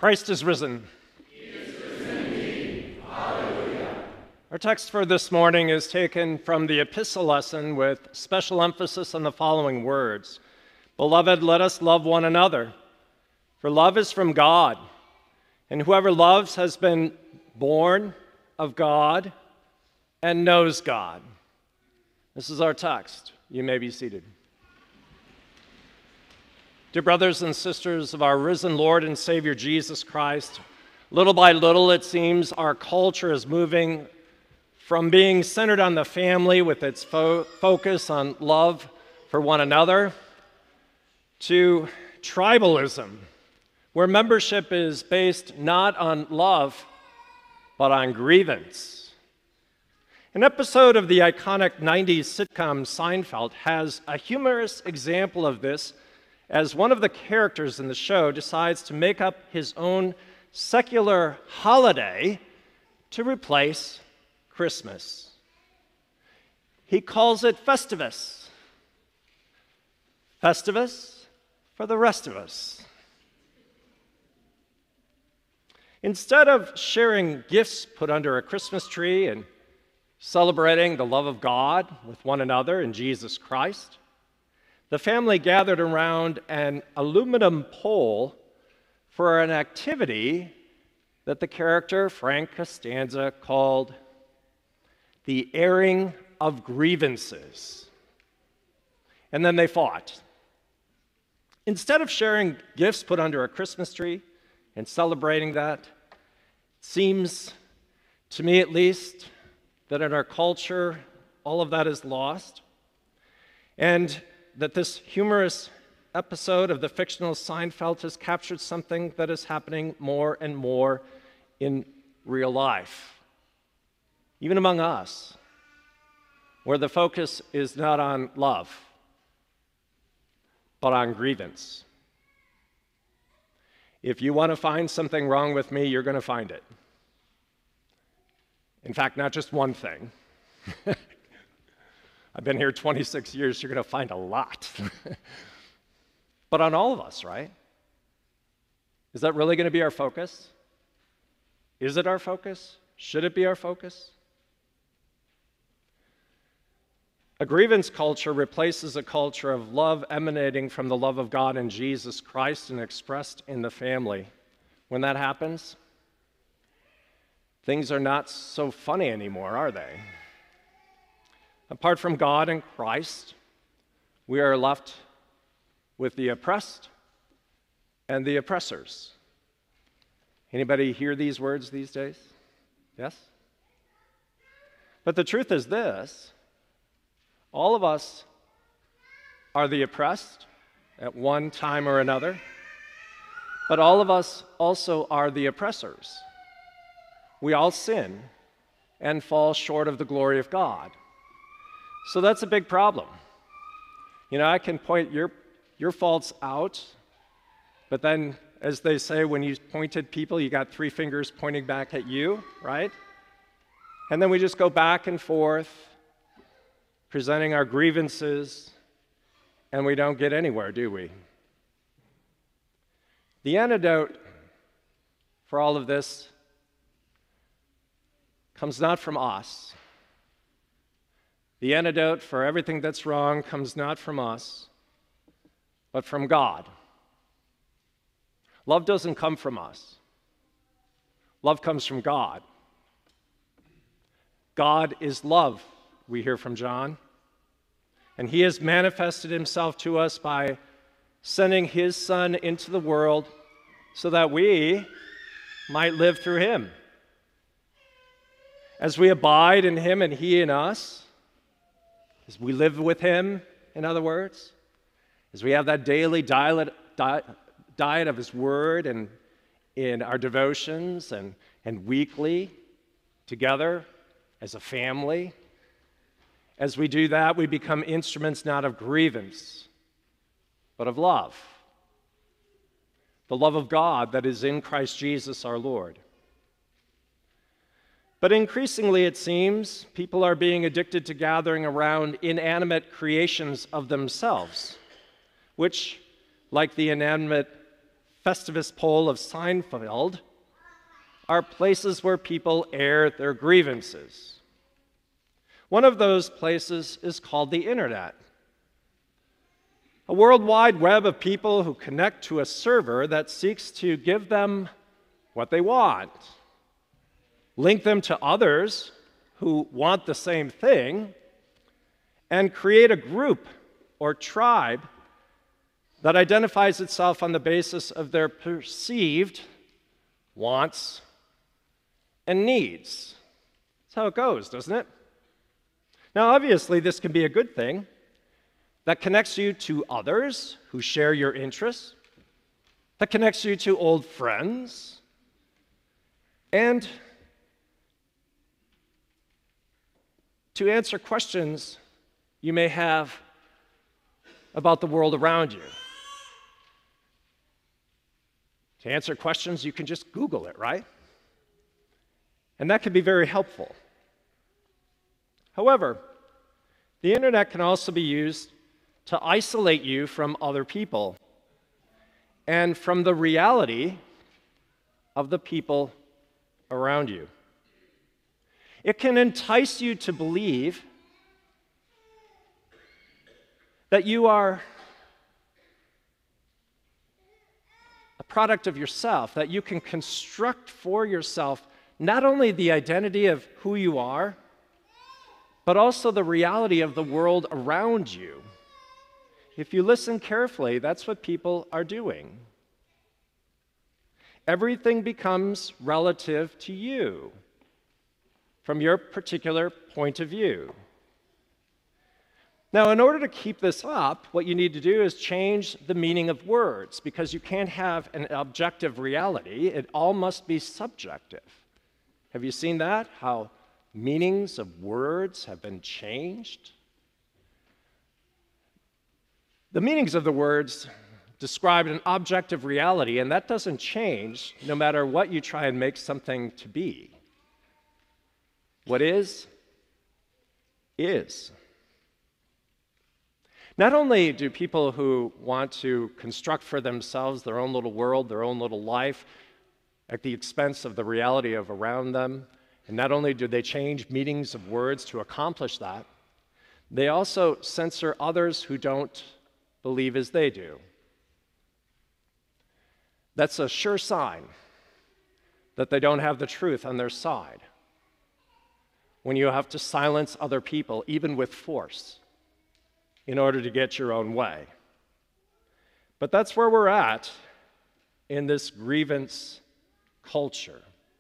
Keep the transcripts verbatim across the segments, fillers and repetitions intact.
Christ is risen. He is risen indeed. Hallelujah. Our text for this morning is taken from the epistle lesson with special emphasis on the following words. Beloved, let us love one another, for love is from God, and whoever loves has been born of God and knows God. This is our text. You may be seated. Dear brothers and sisters of our risen Lord and Savior Jesus Christ, little by little it seems our culture is moving from being centered on the family with its fo- focus on love for one another to tribalism, where membership is based not on love, but on grievance. An episode of the iconic nineties sitcom Seinfeld has a humorous example of this as one of the characters in the show decides to make up his own secular holiday to replace Christmas. He calls it Festivus. Festivus for the rest of us. Instead of sharing gifts put under a Christmas tree and celebrating the love of God with one another in Jesus Christ, the family gathered around an aluminum pole for an activity that the character Frank Costanza called the airing of grievances. And then they fought. Instead of sharing gifts put under a Christmas tree and celebrating that, it seems, to me at least, that in our culture, all of that is lost. And that this humorous episode of the fictional Seinfeld has captured something that is happening more and more in real life, even among us, where the focus is not on love, but on grievance. If you want to find something wrong with me, you're going to find it. In fact, not just one thing. I've been here twenty-six years, you're going to find a lot. But on all of us, right? Is that really going to be our focus? Is it our focus? Should it be our focus? A grievance culture replaces a culture of love emanating from the love of God in Jesus Christ and expressed in the family. When that happens, things are not so funny anymore, are they? Apart from God and Christ, we are left with the oppressed and the oppressors. Anybody hear these words these days? Yes? But the truth is this: all of us are the oppressed at one time or another, but all of us also are the oppressors. We all sin and fall short of the glory of God. So that's a big problem. You know, I can point your, your faults out, but then, as they say, when you pointed people, you got three fingers pointing back at you, right? And then we just go back and forth, presenting our grievances, and we don't get anywhere, do we? The antidote for all of this comes not from us. The antidote for everything that's wrong comes not from us, but from God. Love doesn't come from us. Love comes from God. God is love, we hear from John. And he has manifested himself to us by sending his Son into the world so that we might live through him. As we abide in him and he in us, as we live with him, in other words, as we have that daily diet, diet, diet of his word and in our devotions and, and weekly together as a family, as we do that, we become instruments not of grievance, but of love. The love of God that is in Christ Jesus our Lord. But increasingly, it seems, people are being addicted to gathering around inanimate creations of themselves, which, like the inanimate Festivus Pole of Seinfeld are places where people air their grievances. One of those places is called the Internet, a worldwide web of people who connect to a server that seeks to give them what they want, link them to others who want the same thing, and create a group or tribe that identifies itself on the basis of their perceived wants and needs. That's how it goes, doesn't it? Now, obviously, this can be a good thing that connects you to others who share your interests, that connects you to old friends, and to answer questions you may have about the world around you. To answer questions, you can just Google it, right? And that can be very helpful. However, the internet can also be used to isolate you from other people and from the reality of the people around you. It can entice you to believe that you are a product of yourself, that you can construct for yourself not only the identity of who you are, but also the reality of the world around you. If you listen carefully, that's what people are doing. Everything becomes relative to you from your particular point of view. Now, in order to keep this up, what you need to do is change the meaning of words, because you can't have an objective reality. It all must be subjective. Have you seen that? How meanings of words have been changed? The meanings of the words describe an objective reality, and that doesn't change no matter what you try and make something to be. What is, is. Not only do people who want to construct for themselves their own little world, their own little life, at the expense of the reality of around them, and not only do they change meanings of words to accomplish that, they also censor others who don't believe as they do. That's a sure sign that they don't have the truth on their side. When you have to silence other people, even with force, in order to get your own way. But that's where we're at in this grievance culture.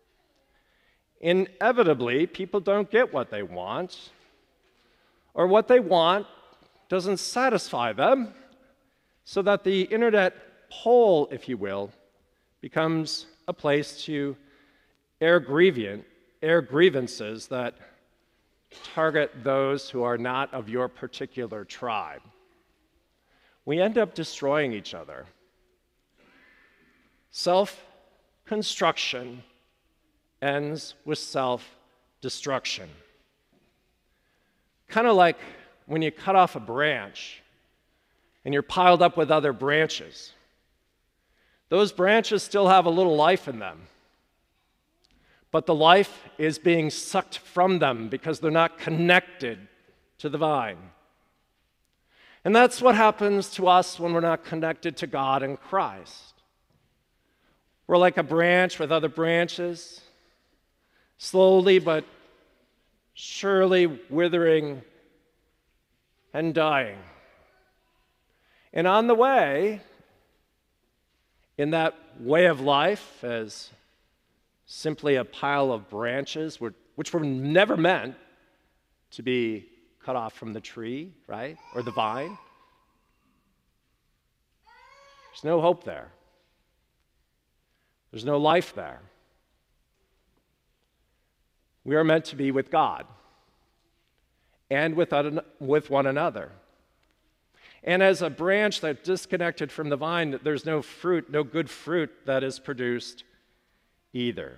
Inevitably, people don't get what they want, or what they want doesn't satisfy them, so that the internet pole, if you will, becomes a place to air grievance, air grievances that target those who are not of your particular tribe. We end up destroying each other. Self-construction ends with self-destruction. Kind of like when you cut off a branch and you're piled up with other branches. Those branches still have a little life in them, but the life is being sucked from them because they're not connected to the vine. And that's what happens to us when we're not connected to God and Christ. We're like a branch with other branches, slowly but surely withering and dying. And on the way, in that way of life, as simply a pile of branches, which were never meant to be cut off from the tree, right, or the vine. There's no hope there. There's no life there. We are meant to be with God and with, with one another. And as a branch that's disconnected from the vine, there's no fruit, no good fruit that is produced either.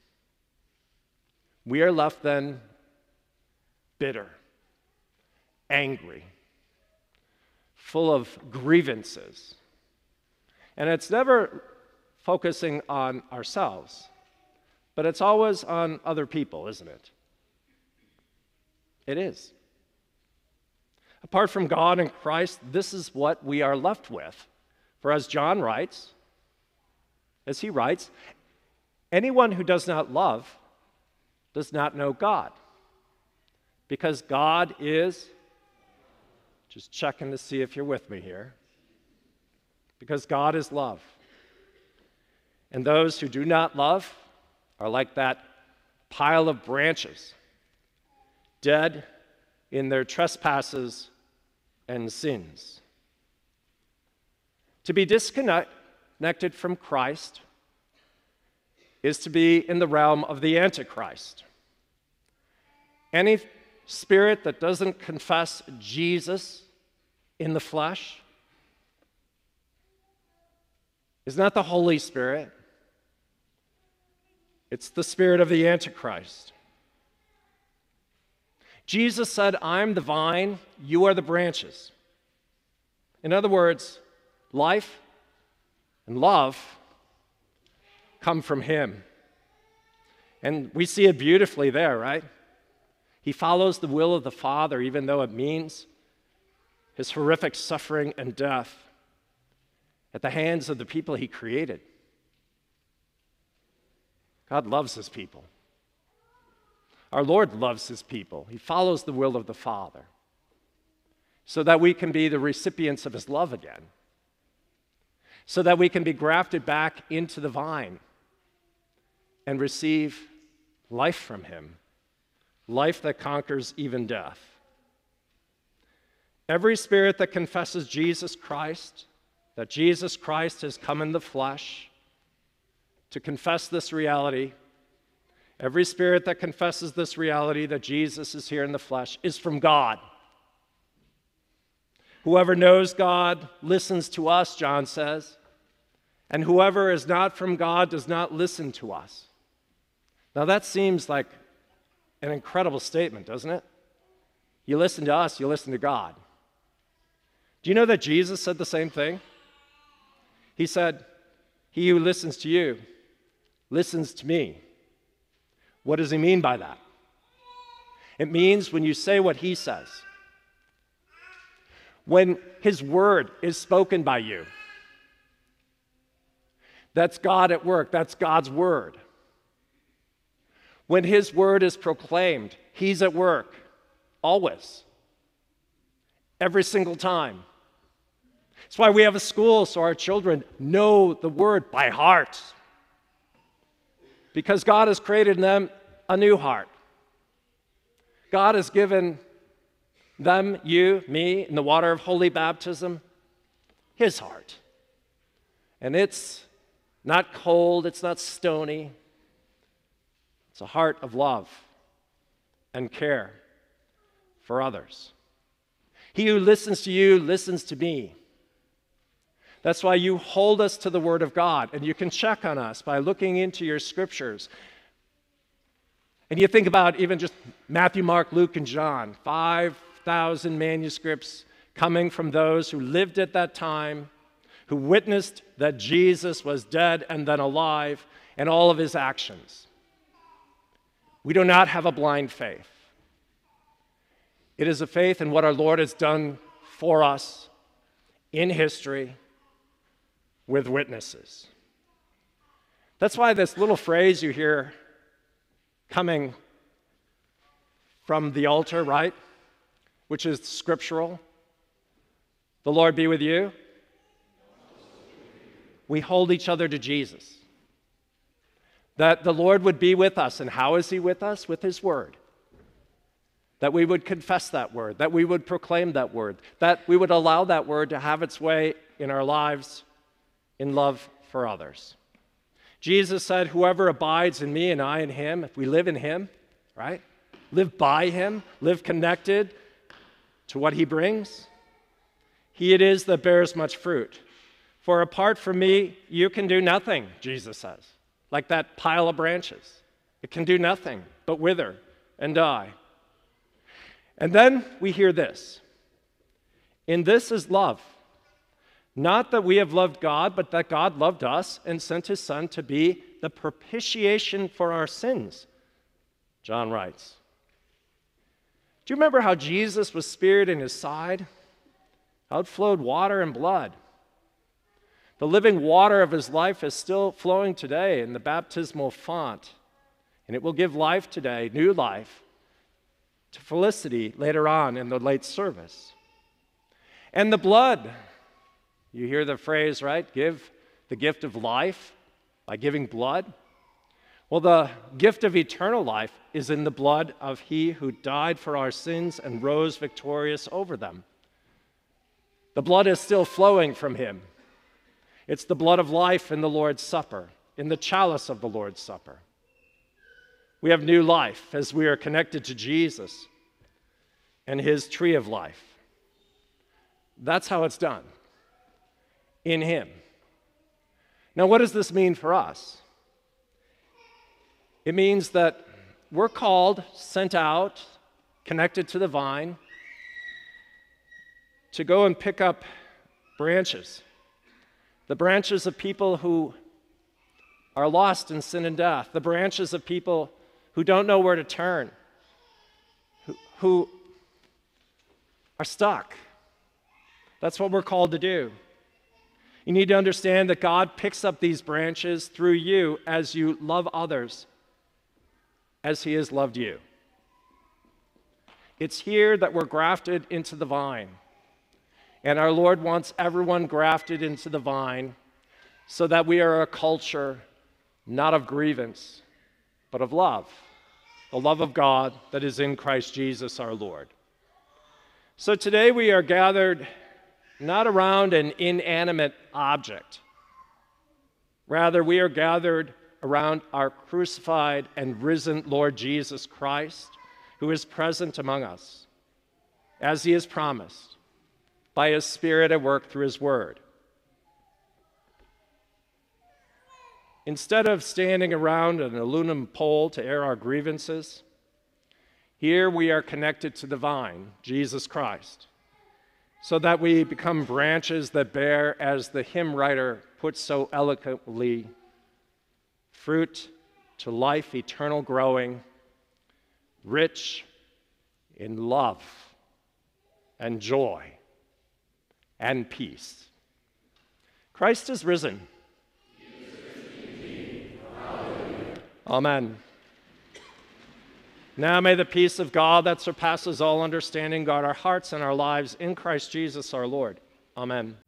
We are left then bitter, angry, full of grievances. And it's never focusing on ourselves, but it's always on other people, isn't it? It is. Apart from God and Christ, this is what we are left with. For as John writes, as he writes, anyone who does not love does not know God, because God is, just checking to see if you're with me here, because God is love. And those who do not love are like that pile of branches, dead in their trespasses and sins. To be disconnected from Christ is to be in the realm of the Antichrist. Any spirit that doesn't confess Jesus in the flesh is not the Holy Spirit. It's the spirit of the Antichrist. Jesus said, "I'm the vine, you are the branches." In other words, life and love come from him. And we see it beautifully there, right? He follows the will of the Father, even though it means his horrific suffering and death at the hands of the people he created. God loves his people. Our Lord loves his people. He follows the will of the Father so that we can be the recipients of his love again, so that we can be grafted back into the vine and receive life from him, life that conquers even death. Every spirit that confesses Jesus Christ, that Jesus Christ has come in the flesh to confess this reality, every spirit that confesses this reality that Jesus is here in the flesh is from God. Whoever knows God listens to us, John says, and whoever is not from God does not listen to us. Now that seems like an incredible statement, doesn't it? You listen to us, you listen to God. Do you know that Jesus said the same thing? He said, "He who listens to you listens to me." What does he mean by that? It means when you say what he says, when his word is spoken by you, that's God at work, that's God's word. When his word is proclaimed, he's at work, always, every single time. That's why we have a school, so our children know the word by heart, because God has created in them a new heart. God has given them, you, me, in the water of holy baptism, his heart. And it's not cold, it's not stony. It's a heart of love and care for others. He who listens to you listens to me. That's why you hold us to the Word of God, and you can check on us by looking into your scriptures. And you think about even just Matthew, Mark, Luke, and John, five thousand manuscripts coming from those who lived at that time, who witnessed that Jesus was dead and then alive, and all of his actions. We do not have a blind faith. It is a faith in what our Lord has done for us in history with witnesses. That's why this little phrase you hear coming from the altar, right, which is scriptural, "The Lord be with you." We hold each other to Jesus. That the Lord would be with us. And how is he with us? With his word. That we would confess that word, that we would proclaim that word, that we would allow that word to have its way in our lives in love for others. Jesus said, "Whoever abides in me and I in him," if we live in him, right? Live by him, live connected to what he brings, he it is that bears much fruit. For apart from me, you can do nothing, Jesus says. Like that pile of branches. It can do nothing but wither and die. And then we hear this. "In this is love, Not that we have loved God, but that God loved us and sent his Son to be the propitiation for our sins, John writes. Do you remember how Jesus was speared in his side? Out flowed water and blood. The living water of his life is still flowing today in the baptismal font, and it will give life today, new life, to Felicity later on in the late service. And the blood, you hear the phrase, right? Give the gift of life by giving blood. Well, the gift of eternal life is in the blood of he who died for our sins and rose victorious over them. The blood is still flowing from him. It's the blood of life in the Lord's Supper, in the chalice of the Lord's Supper. We have new life as we are connected to Jesus and his tree of life. That's how it's done, in him. Now, what does this mean for us? It means that we're called, sent out, connected to the vine, to go and pick up branches, the branches of people who are lost in sin and death, the branches of people who don't know where to turn, who, who are stuck. That's what we're called to do. You need to understand that God picks up these branches through you as you love others, as he has loved you. It's here that we're grafted into the vine. And our Lord wants everyone grafted into the vine so that we are a culture not of grievance, but of love, the love of God that is in Christ Jesus our Lord. So today we are gathered not around an inanimate object. Rather, we are gathered around our crucified and risen Lord Jesus Christ, who is present among us, as he has promised, by his Spirit at work through his word. Instead of standing around an aluminum pole to air our grievances, here we are connected to the vine, Jesus Christ, so that we become branches that bear, as the hymn writer puts so eloquently, fruit to life eternal growing, rich in love and joy and peace. Christ is risen. He is risen indeed. Hallelujah. Amen. Now may the peace of God that surpasses all understanding guard our hearts and our lives in Christ Jesus our Lord. Amen.